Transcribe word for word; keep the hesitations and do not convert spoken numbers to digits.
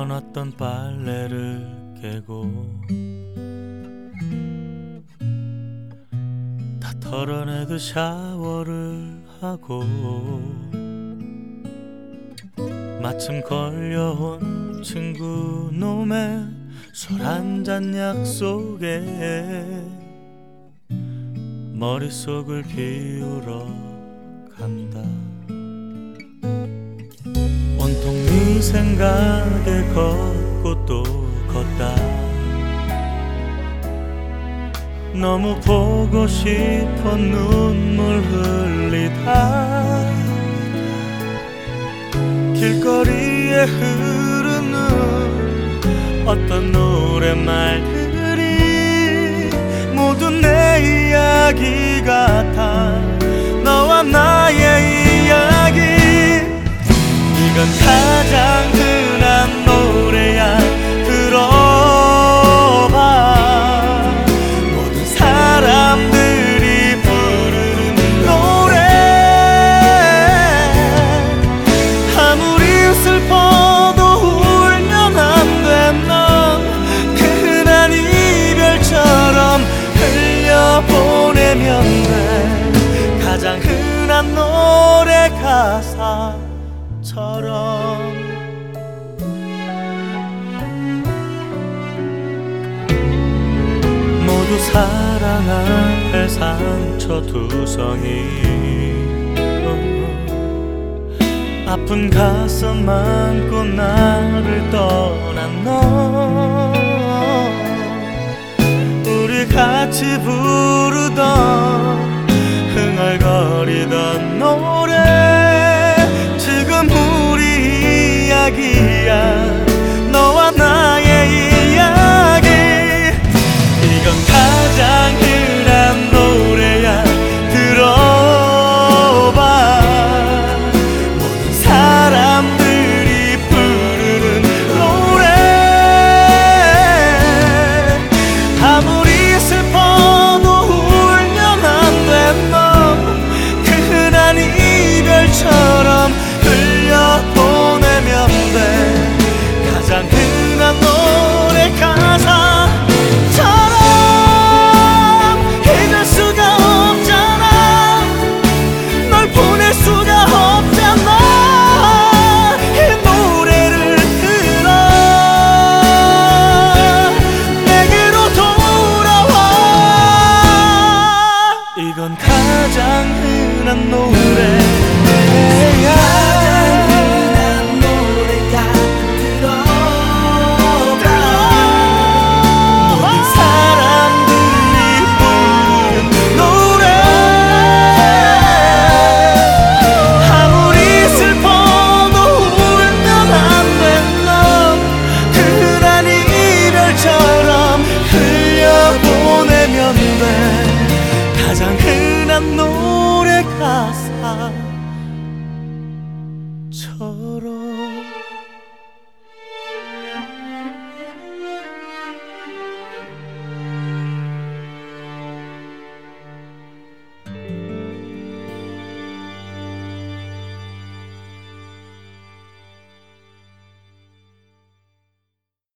널어놨던 빨래를 개고 다 털어내듯 샤워를 하고 마침 걸려온 친구 놈의 술 한잔 약속에 머릿속을 비우러 간다. 온통 네 생각에 걷고 또 걷다. 너무 보고 싶어 눈물 흘리다. 길거리에 흐르는 어떤 노랫말들이 모두 내 이야기 같아. 너와 나의 이야기. 이건 가장 흔한 노래야. 들어봐. 모든 사람들이 부르는 노래. 아무리 슬퍼도 울면 안 돼. 넌 그 흔한 이별처럼 흘려보내면 돼. 가장 흔한 노래 가사 처럼. 모두 사랑 앞에 상처투성이. 아픈 가슴 안고 나를 떠난 너. 우리 같이 부르던 흥얼거리던 노래 지금 우리 이야기야. 너와 나의 이야기. 이건 가장 흔한 노래야. 들어봐. 모든 사람들이 부르는 노래. 아무리 슬퍼도 울면 안 돼. 넌 그 흔한 이별처럼 흘려보내면 돼. 가장 흔한 노래 가사처럼. 잊을 수가 없잖아. 널 보낼 수가 없잖아. 이 노래를 들어. 내게로 돌아와. 이건 가장 흔한 노래야.